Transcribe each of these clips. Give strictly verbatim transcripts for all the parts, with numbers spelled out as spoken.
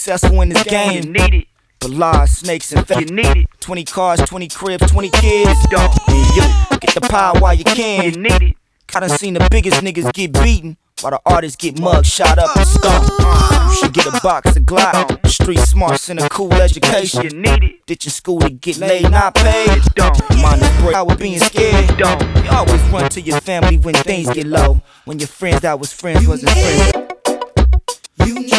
successful in this game. You need it. But lies, snakes, and You fake. need it. twenty cars, twenty cribs, twenty kids. Don't. And you get the power while you You can. need it. I done seen the biggest niggas get beaten while the artists get mugged, shot up, and skunked. You should get a box of Glock. Street smarts and a cool You education. need it. Ditching school to get laid, not paid. Don't. Mind the break out with being scared. Don't. You always run to your family when things get low. When your friends that was friends wasn't friends. You need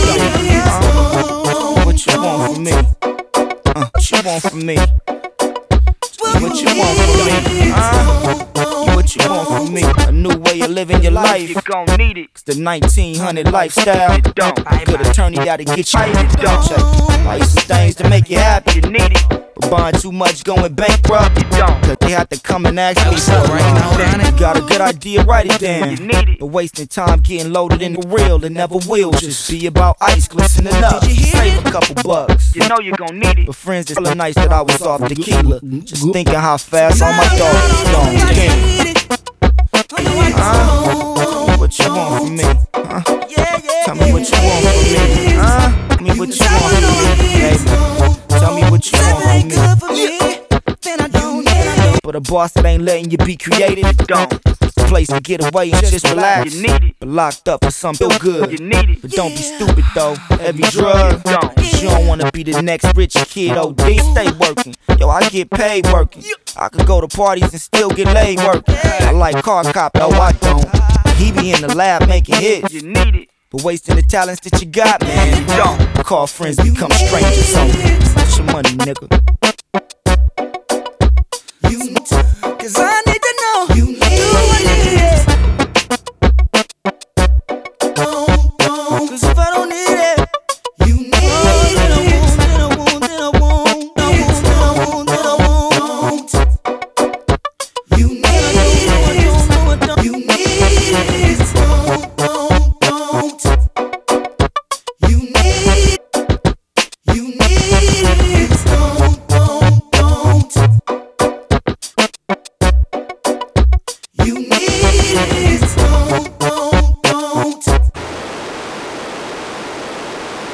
Uh, what you want from me? Uh, what you want from me? What you want from me? Uh, what you want from me? A new way of living your life. You gon' need it. It's the nineteen hundred lifestyle. You don't. Good attorney gotta get you. You don't. Check. Buy you some things to make you happy. You need it. But buying too much going bankrupt. You don't. Cause they have to come and ask me for it. You got a good idea, write it down. You need it. But wasting time getting loaded in the real, it never will. Just be about ice glistening up. Save a couple bucks. You know you gon' need it. But friends, it's the nights that I was off tequila. Just thinking how fast all my dogs was gone. Damn. Uh, what you want from me? Uh, tell me what you want from me. Uh, tell me what you want from me, baby. Tell me what you want from me. But a boss that ain't letting you be creative. Don't. Place to get away and just relax. You need it. But locked up for something good. You need it. But don't be stupid though. Every drug. Don't. You don't wanna be the next rich kid. O D, stay working. Yo, I get paid working. I could go to parties and still get laid working. I like car cop, no I don't. He be in the lab making hits. You need it. But wasting the talents that you got, man. You don't. Call friends, become strangers. So, what's your money, nigga?